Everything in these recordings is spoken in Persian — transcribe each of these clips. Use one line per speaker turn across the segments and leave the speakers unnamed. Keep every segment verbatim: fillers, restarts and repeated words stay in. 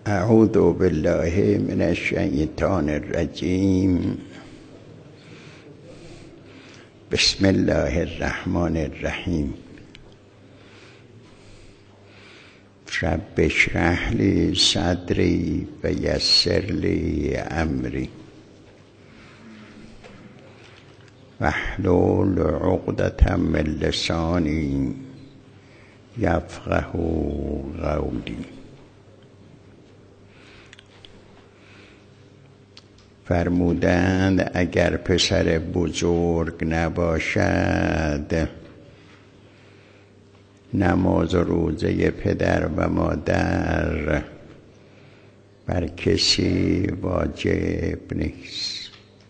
اعوذ بالله من الشیطان الرجیم. بسم الله الرحمن الرحیم. رب اشرح لی صدری و یسر لی امری واحلل عقدة من لسانی یفقهوا قولی. فرمودند اگر پسر بزرگ نباشد نماز و روزه پدر و مادر بر کسی واجب نیست.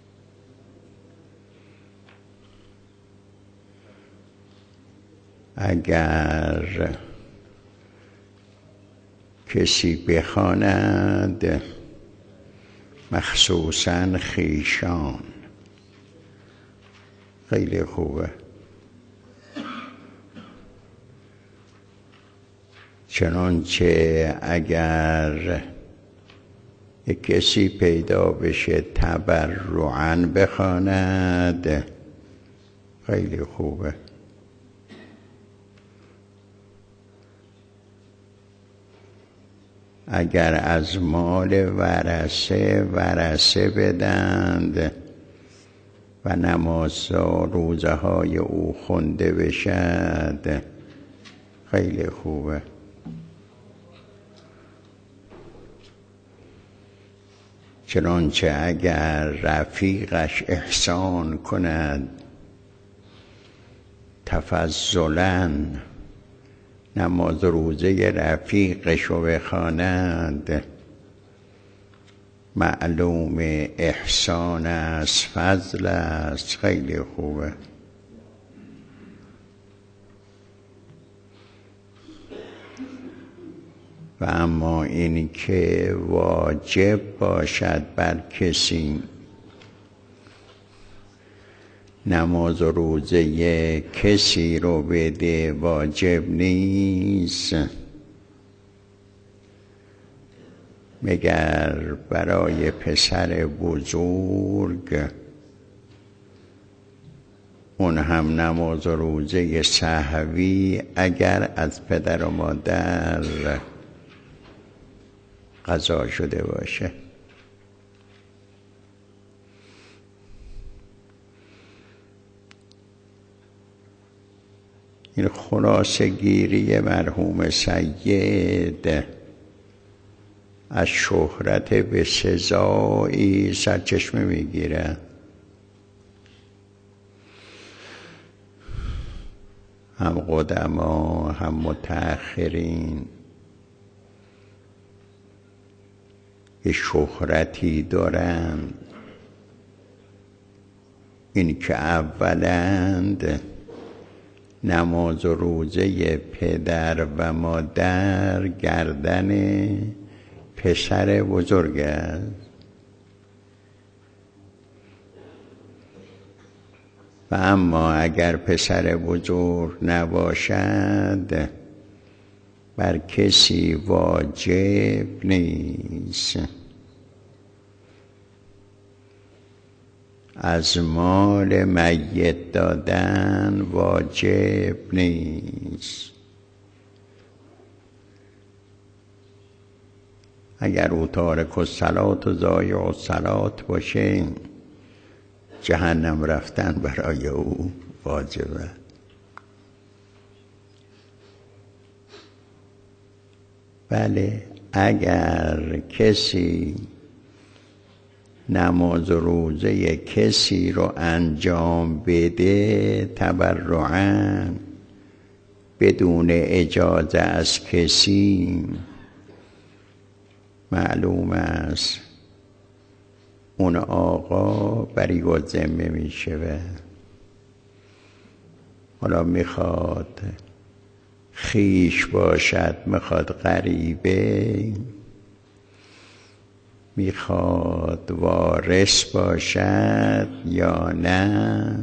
اگر کسی بخواند مخصوصاً خویشان خیلی خوبه، چنانچه اگر یک کسی پیدا بشه تبرعاً بخواند خیلی خوبه. اگر از مال ورثه ورثه بدند و نماز و روزه های او خونده بشد خیلی خوبه. چنانچه اگر رفیقش احسان کند تفضلاً نماز روزه رفیقش رو بخواند معلوم احسان است، فضل است، خیلی خوبه. و اما این که واجب باشد بر کسی نماز و روزه کسی رو بده واجب نیست، مگر برای پسر بزرگ، اون هم نماز و روزه سهوی اگر از پدر و مادر قضا شده باشه. این خلاصه گیری مرحوم سید از شهرت به سزایی سرچشمه میگیره. هم قدما هم متأخرین یه شهرتی دارن، این که اولند نماز و روزه پدر و مادر گردن پسر بزرگ است. و اما اگر پسر بزرگ نباشد بر کسی واجب نیست. از مال میت دادن واجب نیست. اگر او تارک الصلاة و ضایع الصلاة باشه جهنم رفتن برای او واجبه. بله، اگر کسی نماز و روزه کسی رو انجام بده تبرعاً بدون اجازه از کسی، معلوم است اون آقا بری و ذمه میشه. حالا میخواد خیش باشد، میخواد غریبه، میخواد وارث باشد یا نه،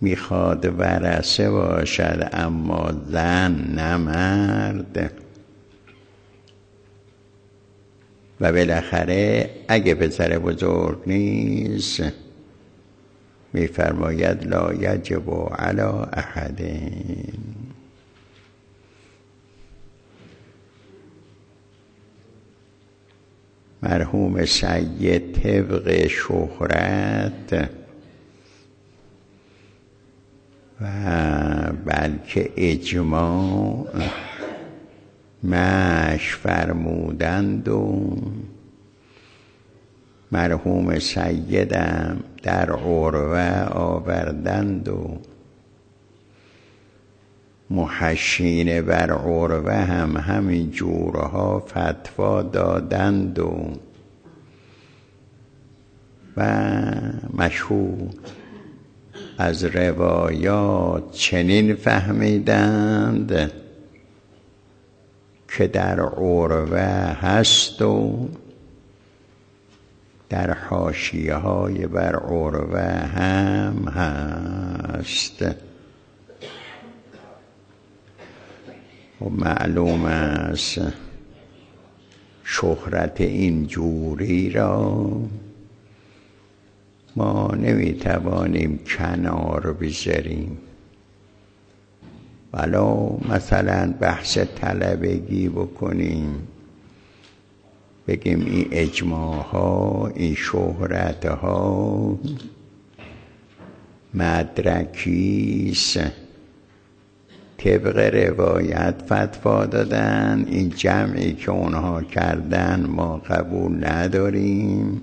میخواد ورثه باشد اما زن نه مرد، و بالاخره اگه پسر بزرگ نیست میفرماید لا یجب علی احد. مرحوم سید طبق شهرت و بلکه اجماع مش فرمودند و مرحوم سیدم در عروه آوردند و محشین بر عروه هم همین جورها فتوا دادند و و مشهور از روایات چنین فهمیدند که در عروه هست و در حاشیه های بر عروه هم هست. و معلوم است شهرت این جوری را ما نمیتوانیم کنار بذاریم. ولو مثلا بحث طلبگی بکنیم، بگیم این اجماع ها، این شهرت ها مدرکیست، طبق روایت فتوا دادن، این جمعی که اونها کردن ما قبول نداریم.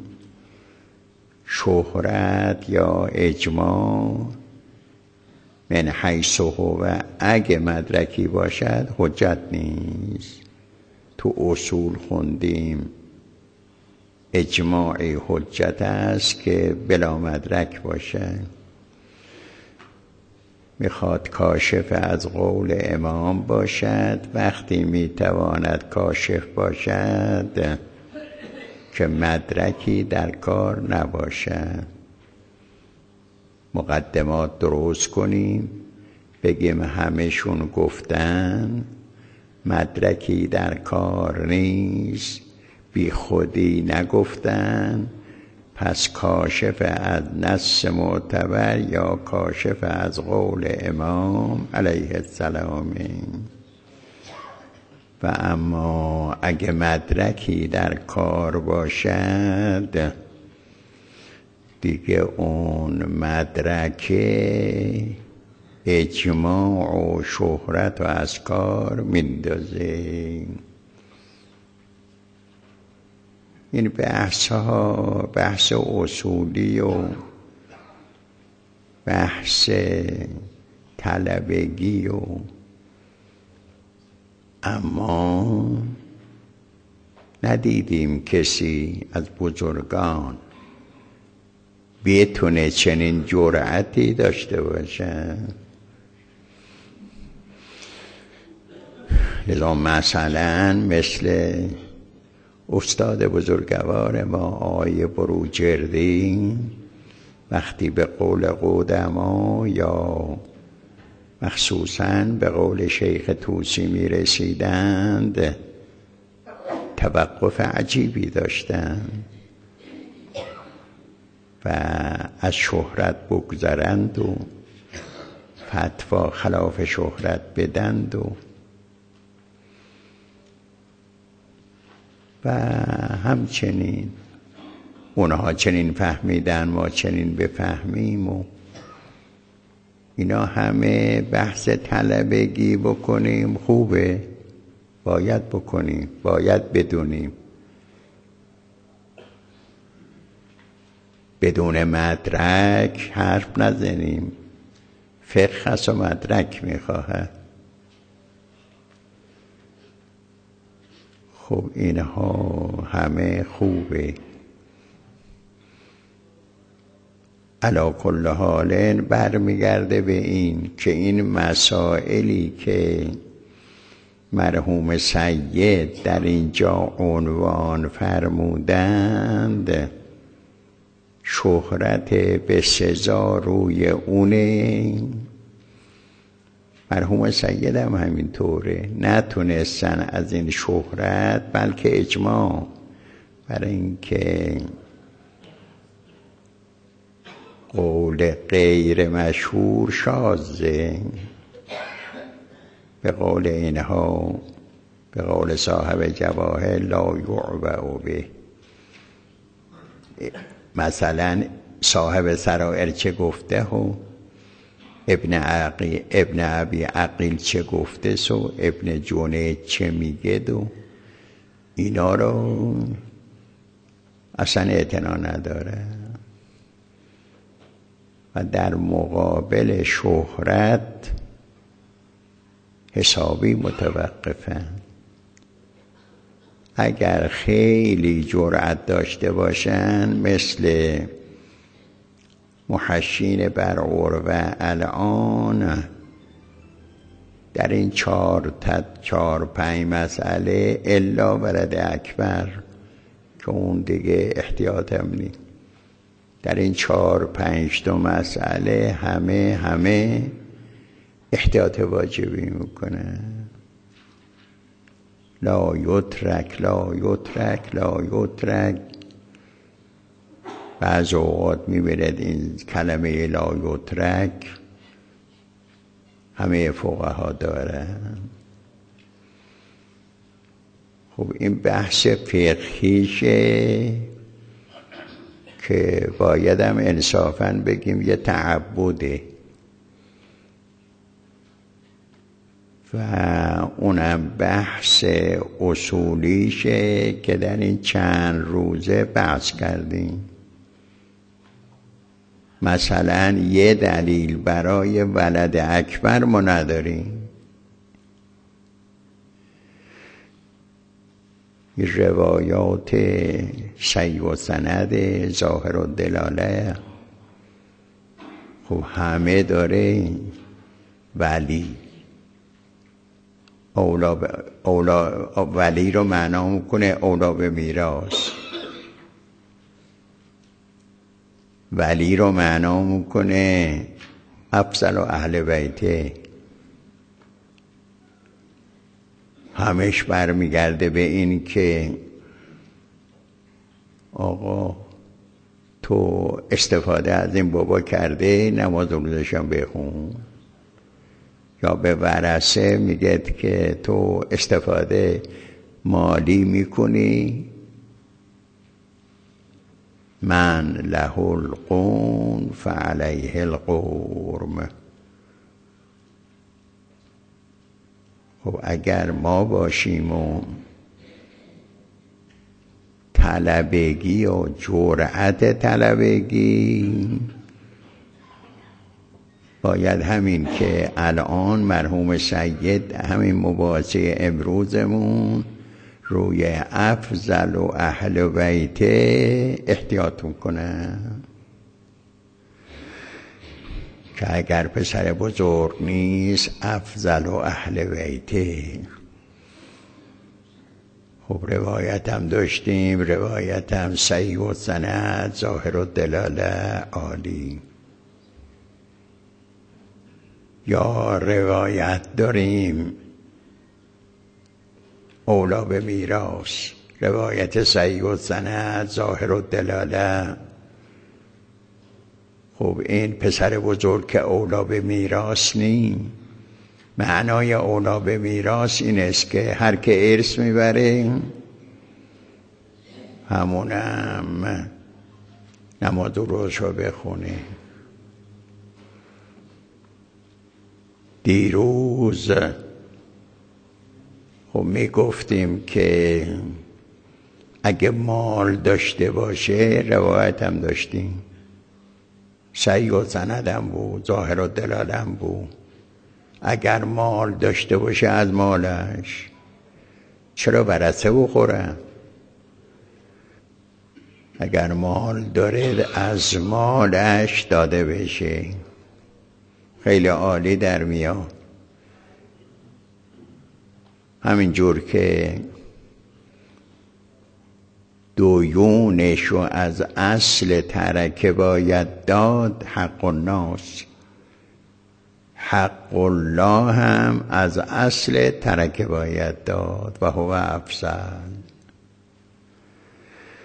شهرت یا اجماع من حیث هو اگه مدرکی باشد حجت نیست. تو اصول خوندیم اجماعی حجت است که بلا مدرک باشد. میخواد کاشف از قول امام باشد، وقتی میتواند کاشف باشد که مدرکی در کار نباشد. مقدمات درست کنیم، بگیم همهشون گفتن مدرکی در کار نیست، بی خودی نگفتن، پس کاشف از نص معتبر یا کاشف از قول امام علیه السلام. و اما اگه مدرکی در کار باشد دیگه اون مدرک اجماع و شهرت و از کار میندازه. این بحث ها بحث اصولی و بحث طلبگی و اما ندیدیم کسی از بزرگان بتونه چنین جرأتی داشته باشه. لذا مثلا مثل استاد بزرگوار ما آقای بروجردی وقتی به قول قدما یا مخصوصاً به قول شیخ طوسی می رسیدند توقف عجیبی داشتند و از شهرت بگذرند و فتوا خلاف شهرت بدند و و همچنین اونها چنین فهمیدن ما چنین بفهمیم و اینا همه بحث طلبگی بکنیم خوبه، باید بکنیم، باید بدونیم. بدون مدرک حرف نزنیم. فقه هست و مدرک میخواهد. خب اینها همه خوبه. علی کل حال برمیگرده به این که این مسائلی که مرحوم سید در اینجا عنوان فرمودند شهرت به سزا روی اونه. مرحوم سید هم همینطوره، نتونستن از این شهرت بلکه اجماع برای اینکه قول غیر مشهور شاذه. به قول اینها، به قول صاحب جواهر، لا یعبأ به. مثلا صاحب سرائر چه گفته و ابن عقیل ابن ابی عقیل چه گفته سو ابن جنید چه میگه دو اینا رو اصلا اعتنا نداره و در مقابل شهرت حسابی متوقفن. اگر خیلی جرأت داشته باشن مثل محشین بر عروه الان در این چهار تا چهار پنج مسئله الا ولد اکبر که اون دیگه احتیاط هم نیست، در این چهار پنج تا مسئله همه همه احتیاط واجبی میکنه. لا یترک لا یترک لا یترک. بعض اوقات میبرد این کلمه لا یترک همه فقها داره. خب این بحث فقهیشه که بایدم انصافاً بگیم یه تعبده و اونم بحث اصولیشه که در این چند روزه بحث کردیم. مثلا یه دلیل برای ولد اکبر ما نداریم. روایات صحیح و سند ظاهر و دلاله خب همه داره ولی اولا, ب... اولا ولی رو معنا میکنه اولا به میراث، ولی رو معنا میکنه افضل و اهل بیته. همش برمیگرده به این که آقا تو استفاده از این بابا کرده نماز روزشم بخون، یا به ورثه میگه که تو استفاده مالی میکنی، من له القون فعلیه القرم. خب اگر ما باشیم و طلبگی و جرأت طلبگی، باید همین که الان مرحوم سید همین مباحثه امروزمون روی افضل و اهل بیته احتیاط میکنه که اگر پسر بزرگ نیست افضل و اهل بیته. خب روایت هم داشتیم، روایت هم صحیح و سند ظاهر و دلاله عالی. یا روایت داریم اولا به میراث، روایت صحیح و سند ظاهر و دلاله. خب این پسر بزرگ که اولا به میراث نیم. معنای اولا به میراث این است که هر که ارث میبره همونم نماز روزشو بخونه. دیروز خب میگفتیم که اگه مال داشته باشه، روایت هم داشتیم صحیح و سند هم بود ظاهر و دلاله هم بود، اگر مال داشته باشه از مالش چرا ورثه بخوره؟ اگر مال داره از مالش داده بشه. خیلی عالی در میاد. همین جور که دویونشو از اصل ترکه باید داد، حق الناس، حق الله هم از اصل ترکه باید داد و هو افضل.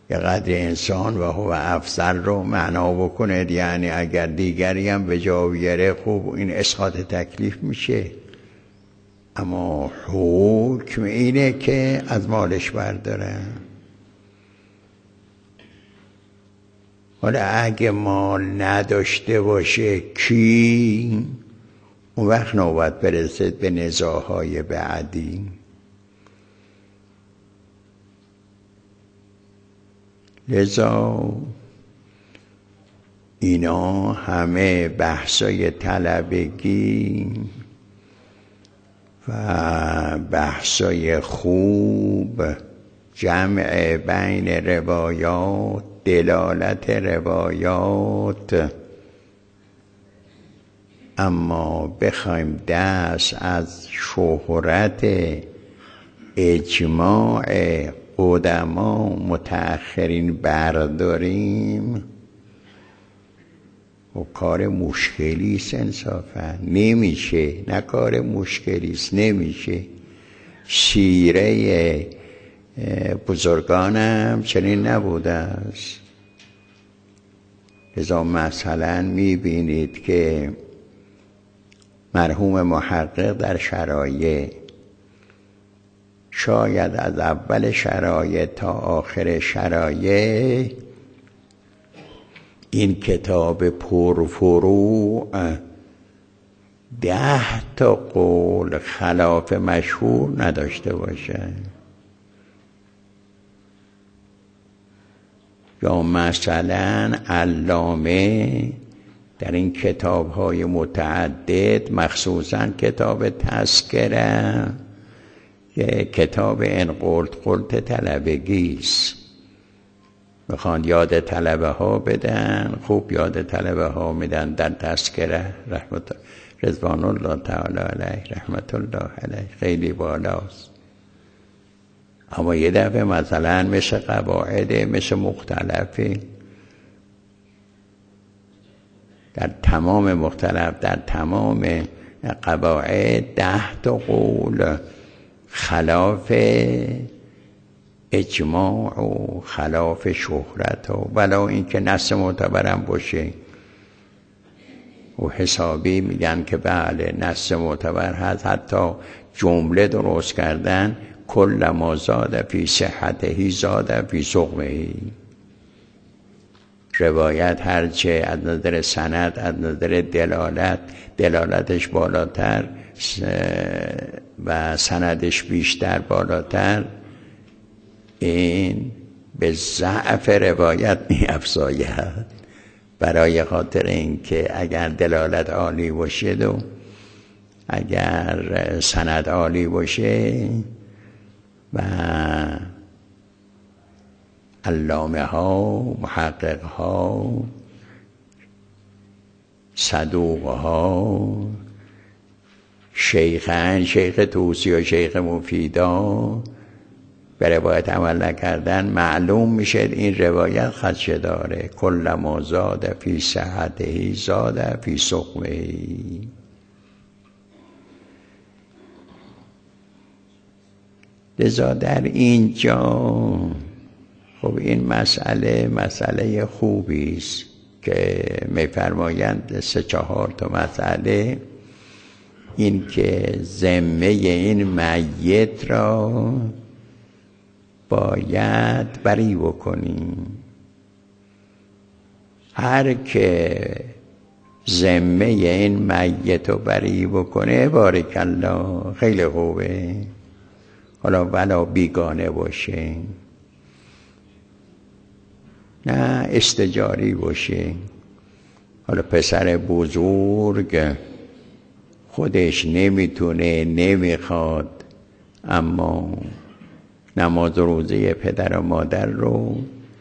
یه قدر انسان و هو افضل رو معنا بکنه، یعنی اگر دیگری هم به جا بیاره خوب این اسقاط تکلیف میشه، اما حکم اینه که از مالش برداره. حالا اگه مال نداشته باشه کی؟ اون وقت نوبت برسه به نزاعهای بعدی. لذا اینا همه بحثای طلبگی و بحثای خوب، جمع بین روایات، دلالت روایات، اما بخوایم دست از شهرت اجماع قدما متأخرین برداریم و کار مشکلی است. انصافا نمیشه، نه کار مشکلی است، نمیشه. سیره بزرگانم چنین نبوده است. لذا مثلا میبینید که مرحوم محقق در شرایع شاید از اول شرایع تا آخر شرایع این کتاب پرفروع ده تا قول خلاف مشهور نداشته باشه. یا مثلا علامه در این کتاب‌های متعدد، مخصوصاً کتاب تذکره، کتاب این قلت قلت طلبگی است، میخوان یاد طلبه ها بدن، خوب یاد طلبه ها میدن. در تذکره رحمت رضوان الله تعالی علیه رحمت الله علیه خیلی بالاست، اما یه دفعه مثلا مثل قواعد مثل مختلفی در تمام مختلف در تمام قواعد ده تا قول خلاف اجماع و خلاف شهرت و ولا اینکه نص معتبرم باشه و حسابی میگن که بله نص معتبر هست، حتی جمله درست کردن کل ما زاد فی صحته زاد فی سقمه. روایت هرچه از نظر سند از نظر دلالت دلالتش بالاتر و سندش بیشتر بالاتر، این به ضعف روایت می افزاید، برای خاطر اینکه اگر دلالت عالی باشه و اگر سند عالی باشه و علامه ها، محقق ها، صدوق ها، شیخان، شیخ توسی و شیخ مفیدا به روایت عمل نکردن، معلوم میشه این روایت خدشه داره. کل ما زاد فی صحته زاد فی سقمه. لذا در اینجا خب این مسئله مسئله خوبی است که میفرمایند سه چهار تا مسئله، این که ذمه این میت را باید بری بکنیم. هر که ذمه این میت رو بری بکنه بارک الله خیلی خوبه، حالا ولا بیگانه باشه، نه استجاری باشه. حالا پسر بزرگ خودش نمیتونه نمیخواد، اما نماز و روزه پدر و مادر رو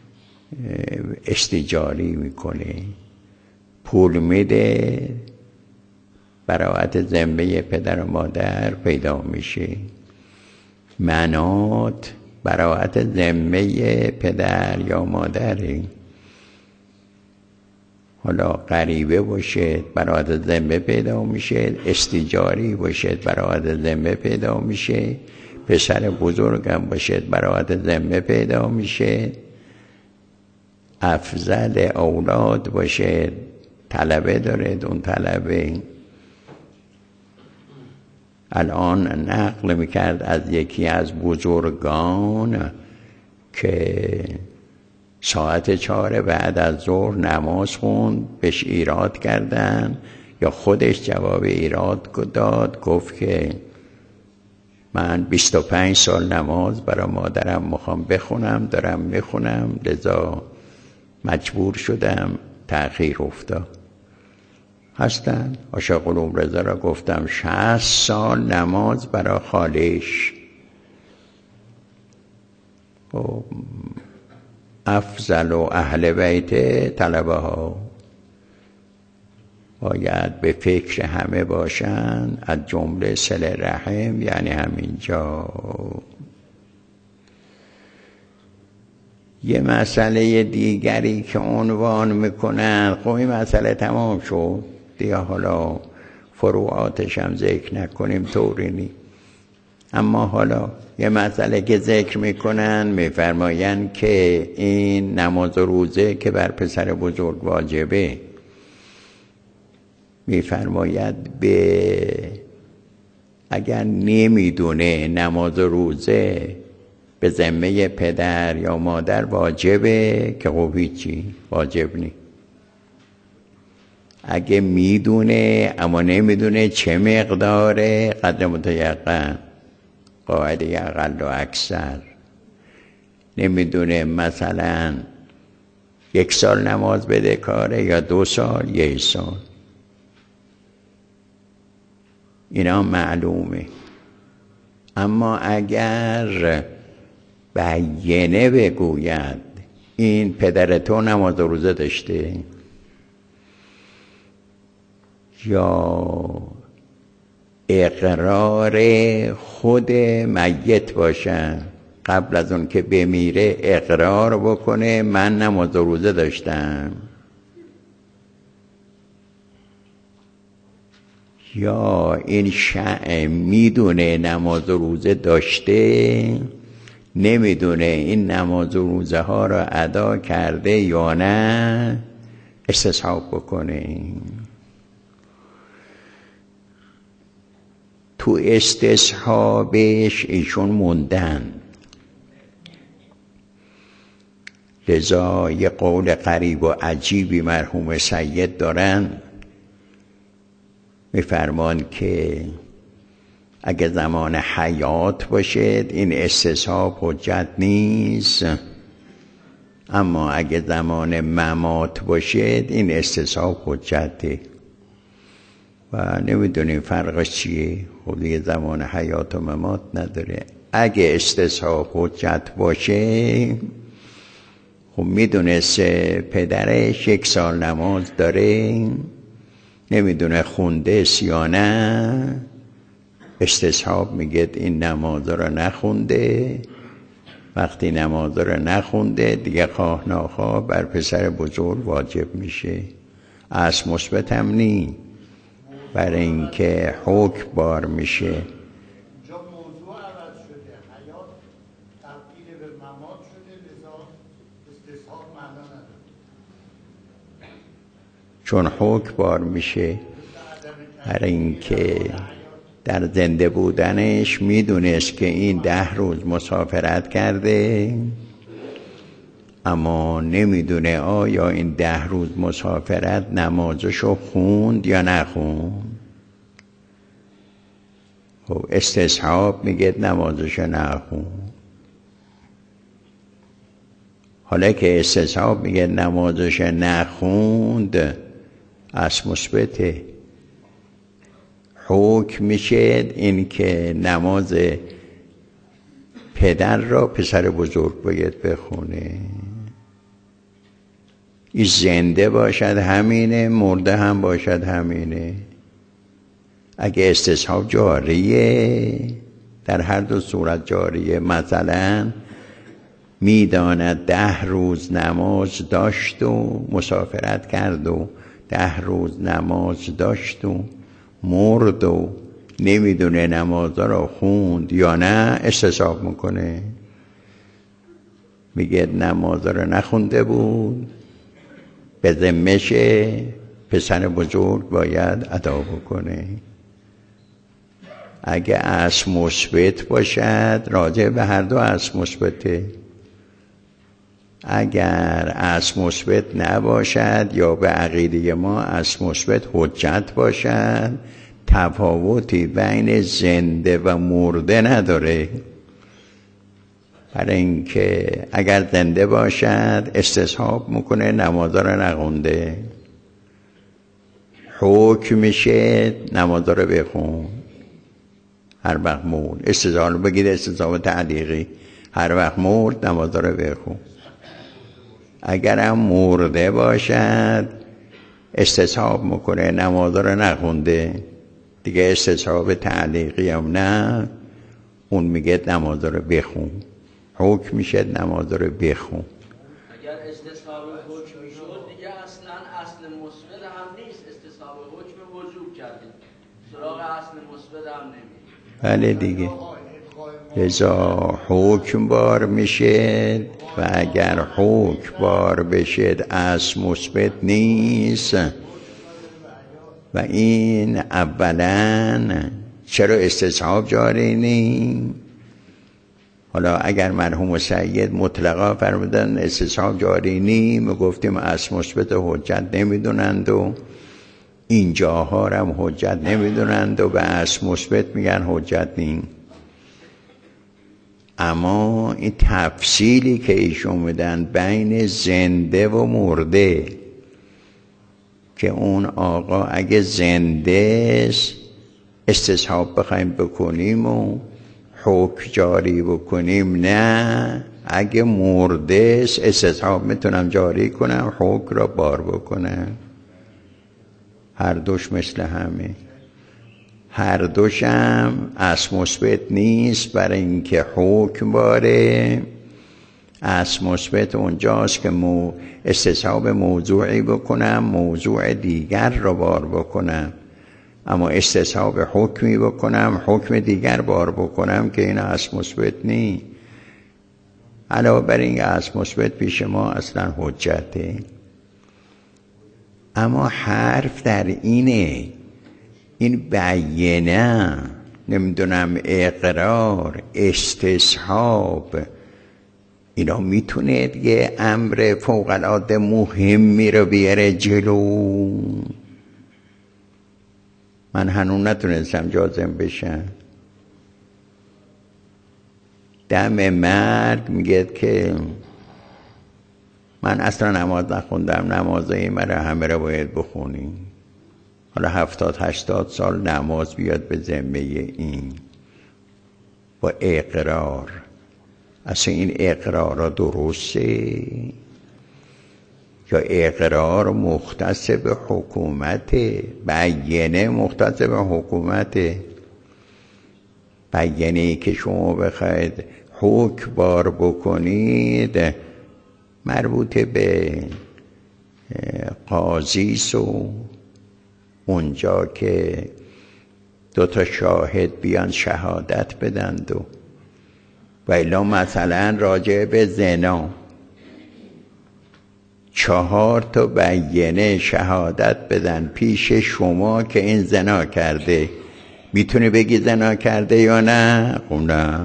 استجاری میکنه، پول میده، براعت ذمه پدر و مادر پیدا میشه. منات براعت ذمه پدر یا مادره، حالا غریبه باشه براعت ذمه پیدا میشه، استجاری باشه براعت ذمه پیدا میشه، پسر بزرگم باشه براعت ذمه پیدا میشه، افضل اولاد باشه، طلبه داره، اون طلبه الان نقل میکرد از یکی از بزرگان که ساعت چهار بعد از ظهر نماز خوند، بهش ایراد کردن یا خودش جواب ایراد داد، گفت که من بیست و پنج سال نماز برای مادرم میخوام بخونم، دارم میخونم، لذا مجبور شدم تأخیر افتاد. هستن عاشق علوم رضا را گفتم شصت سال نماز برای خالش. افضل و اهل بیت طلبه ها باید به فکر همه باشن، از جمله صله رحم، یعنی همینجا. یه مسئله دیگری که عنوان میکنن، خب این مسئله تمام شد دیگه، حالا فروعاتش هم ذکر نکنیم طوری نی. اما حالا یه مسئله که ذکر میکنن، میفرماین که این نماز و روزه که بر پسر بزرگ واجبه، میفرماید به اگر نمیدونه نماز و روزه به ذمه پدر یا مادر واجبه که خب هیچی واجب نی. اگه میدونه اما نمیدونه چه مقداره، قدر متیقن، قاعده اقل و اکثر، نمیدونه مثلا یک سال نماز بده کاره یا دو سال یک سال، اینا معلومه. اما اگر بیینه بگوید این پدر تو نماز و روزه داشته، یا اقرار خود میت باشه قبل از اون که بمیره، اقرار بکنه من نماز و روزه داشتم، یا این شأن میدونه نماز و روزه داشته، نمیدونه این نماز و روزه ها را ادا کرده یا نه، استصحاب بکنه. تو استصحابش ایشون موندن. لذا یه قول غریب و عجیبی مرحوم سید دارن، میفرمان که اگه زمان حیات باشد این استصحاب حجت نیست، اما اگه زمان ممات باشد این استصحاب حجته. و نمیدونیم فرقش چیه، خب دیگه زمان حیات و ممات نداره. اگه استصحاب حجت باشه، خب میدونست پدرش یک سال نماز داره، نمیدونه خونده یا نه، استصحاب میگه این نماز رو نخونده. وقتی نماز رو نخونده دیگه خواه ناخواه بر پسر بزرگ واجب میشه. اصل مثبت هم نی، برای اینکه حکم بار میشه.
اینجا موضوع عوض شده، حیات تبدیل به ممات شده، لذا استصحاب معنا نداره.
چون حکم بار میشه، برای اینکه در زنده بودنش میدونست که این ده روز مسافرت کرده، اما نمیدونه آیا این ده روز مسافرت نمازشو خوند یا نخوند. خب استصحاب میگه نمازشو نخوند. حالا که استصحاب میگه نمازشو نخوند، اصل مثبته، حکم میشه این که نماز پدر را پسر بزرگ باید بخونه. این زنده باشد همینه، مرده هم باشد همینه. اگه استصحاب جاریه، در هر دو صورت جاریه. مثلا میداند ده روز نماز داشت و مسافرت کرد و ده روز نماز داشت و مرد و نمیدونه نماز را خوند یا نه، استصحاب میکنه. میگه نماز رو نخونده بود، به ذمه‌ش پسر بزرگ باید ادا بکنه. اگه اصل مثبت باشد راجع به هر دو اصل مثبته، اگر اصل مثبت نباشد یا به عقیده ما اصل مثبت حجت باشد تفاوتی بین زنده و مرده نداره. برای اینکه اگر زنده باشد استصحاب میکنه نمازا رو نخونده، حکم میشه نمازا رو بخون. هر وقت مرد استصحاب بگید، استصحاب تعلیقی، هر وقت مرد نمازا رو بخون. اگرم مرده باشد استصحاب میکنه نمازا رو نخونده دیگه، استصحاب تعلیقی هم نه، اون میگه نمازا رو بخون، حکم میشه نمازا رو بخون.
اگر استصحاب حکم میشد دیگه اصلا اصل مثبت هم نیست، استصحاب حکم وجوب کردیم، سراغ اصل مثبت هم نمیدیم.
بله دیگه، لذا حکم بار میشه و اگر حکم بار بشه اصل مثبت نیست. و این اولا چرا استصحاب جاری نیم؟ حالا اگر مرحوم سید مطلقا فرمودن استصحاب جاری نیم، گفتیم اصل مثبت حجت نمیدونند و اینجاها هم حجت نمیدونند و به اصل مثبت میگن حجت نیم. اما این تفصیلی که ایشون میدن بین زنده و مرده، که اون آقا اگه زنده است استصحاب بخوایم بکنیم و حکم جاری بکنیم نه، اگه مرده است استصحاب میتونم جاری کنم حکم را بار بکنم. هر دوش مثل همه، هر دوش هم اصل مثبت نیست، برای اینکه حکم باره. اصل مثبت اونجاست که مو استصحاب موضوعی بکنم موضوع دیگر رو بار بکنم، اما استصحاب حکمی بکنم حکم دیگر بار بکنم که این اصل مثبت نیست. علاوه بر این اصل مثبت پیش ما اصلا حجته. اما حرف در اینه، این بیانه، نمیدونم اقرار، استصحاب، اینا میتونه یه امر فوق العاده مهمی رو بیاره جلو. من هنوز نتونستم جازم بشم. دم مرگ میگه که من اصلا نماز نخوندم، نمازهای مرا همه را باید بخونیم. حالا هفتاد هشتاد سال نماز بیاد به ذمه این با اقرار. اصلا این اقرار درسته یا اقرار مختص به حکومت؟ بیانه مختص به حکومت. بیانه که شما بخواید حکم بار بکنید مربوط به قاضیس و اونجا که دو تا شاهد بیان شهادت بدند و و الا مثلا راجع به زنا چهار تا بیانه شهادت بدن پیش شما که این زنا کرده، میتونی بگی زنا کرده یا نه؟ خب نه.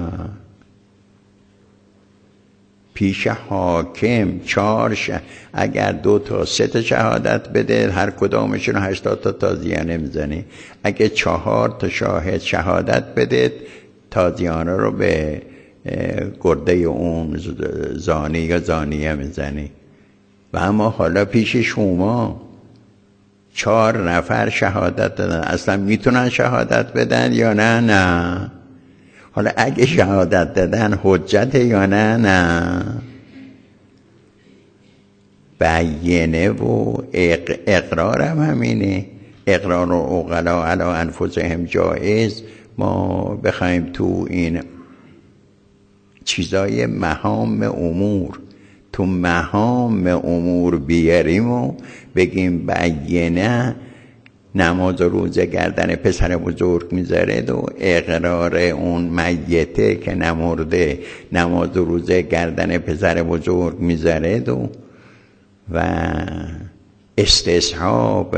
پیش حاکم چهار شه... اگر دو تا سه تا شهادت بده هر کدامشون هشتاد تا تازیانه میزنی. اگه چهار تا شاهد شهادت بده تازیانه رو به گرده اون زانی یا زانیه میزنی. و اما حالا پیش شما چهار نفر شهادت دادن، اصلا میتونن شهادت بدن یا نه؟ نه. حالا اگه شهادت دادن حجت یا نه؟ نه. بیانه و اقرار هم همینه. اقرار و عقلا علی انفسهم جایز. ما بخوایم تو این چیزای مهام امور تو مهام امور بیاریم و بگیم بیانه نماز و روزه گردن پسر بزرگ میذاره و اقرار اون میته که نمرده نماز و روزه گردن پسر بزرگ میذاره و و استصحاب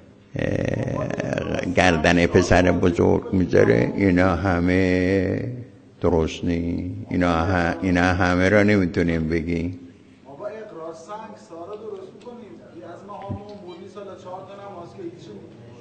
گردن پسر بزرگ میذاره، اینا همه درست نی. اینا, ها اینا همه را نمیتونیم بگیم.
ما با اقرار سنگسار رو درست میکنیم. از ما همون بودی سال چهار تا نماز که هیچی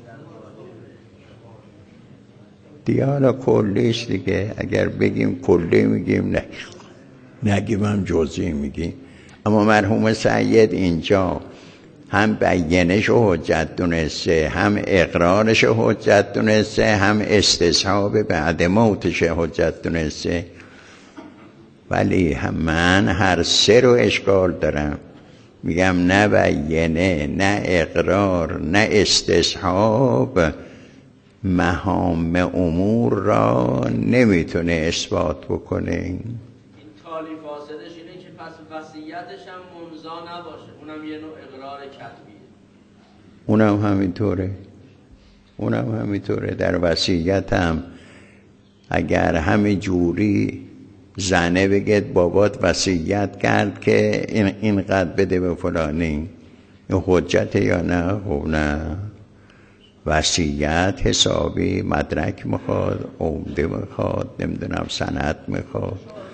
دیگه حالا کلیش دیگه اگر بگیم کلی میگیم، نه نگیم هم جزئی میگیم. اما مرحوم سید اینجا هم بیانش رو حجت دونسته، هم اقرارش رو حجت دونسته، هم استصحاب بعد موتش حجت دونسته. ولی هم من هر سه رو اشکال دارم، میگم نه بیانه، نه اقرار، نه استصحاب مهام امور را نمیتونه اثبات بکنه.
این تالی فاسدش اینه که پس وصیتش هم ممضا نباشه، اونم یه نوع اقرار کتبیه.
اونم همینطوره، اونم همینطوره. در وصیت هم اگر همین جوری زنه بگید بابات وصیت کرد که این اینقدر بده به فلانی، این حجت یا نه؟ خب نه. وصیت حسابی مدرک میخواد، عمده میخواد، نمیدونم سند میخواد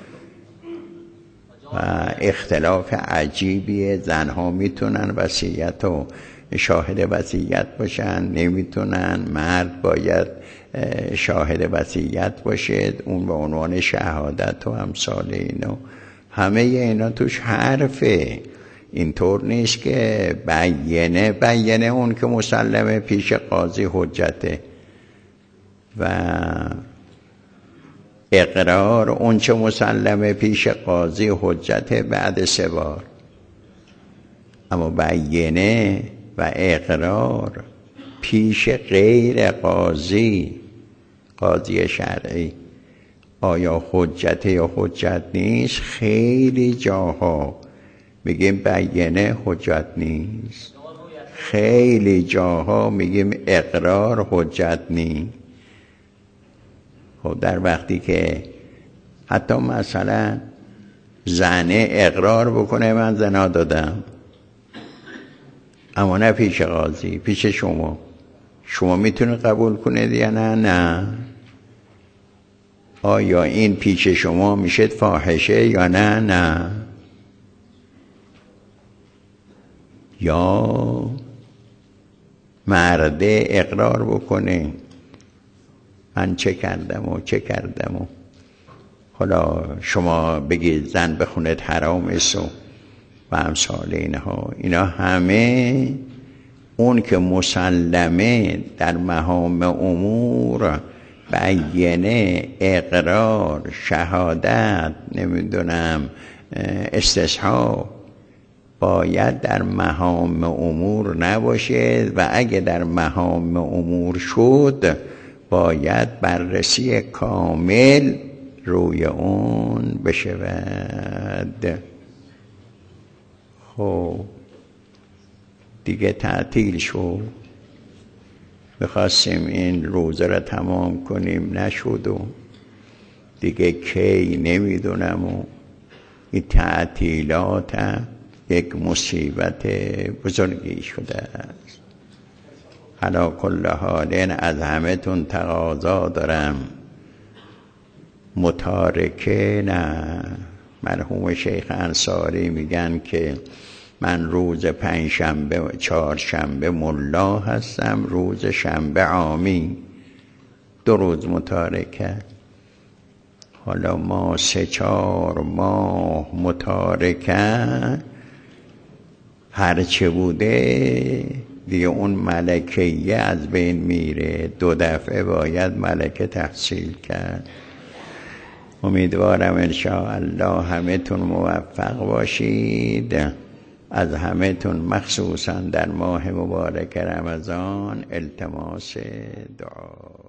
و اختلاف عجیبیه. زنها میتونن وصیت و شاهد وصیت باشن، نمیتونن. مرد باید شاهد وصیت باشد، اون به عنوان شهادت و امثال اینا. همه اینا توش حرفه. اینطور نیست که بیانه بیانه اون که مسلمه پیش قاضی حجته و اقرار اون چه مسلمه پیش قاضی حجته بعد سه بار. اما بیانه و اقرار پیش غیر قاضی، قاضی شرعی، آیا حجته یا حجت نیست؟ خیلی جاها میگیم بیانه حجت نیست، خیلی جاها میگیم اقرار حجت نیست. خب در وقتی که حتی مثلا زنه اقرار بکنه من زنا دادم، اما نه پیش قاضی، پیش شما، شما میتونه قبول کنید یا نه؟ نه. آیا این پیش شما میشه فاحشه یا نه؟ نه. یا مرده اقرار بکنه من چه کردم و چه کردم و حالا شما بگید زن بخوند حرام است و امثال اینها. اینا همه اون که مسلمه در مهام امور، بیانه، اقرار، شهادت، نمیدونم استصحاب، باید در مهام امور نباشه و اگه در مهام امور شد باید بررسی کامل روی اون بشود. خب دیگه تعطیل شد، میخواستیم این روزه را تمام کنیم نشد و دیگه کی نمیدونم و این تعطیلات هم یک مصیبت بزرگی شده است. علی کل حال از همه تون تقاضا دارم متارکه نه. مرحوم شیخ انصاری میگن که من روز پنج شنبه چهار شنبه ملا هستم، روز شنبه عامی، دو روز متارکه. حالا ما سه چهار ماه متارکه هرچه بوده دیگه اون ملکیه از بین میره، دو دفعه باید ملکه تحصیل کرد. امیدوارم انشاءالله همه تون موفق باشید. از همه تون مخصوصا در ماه مبارک رمضان التماس دعا.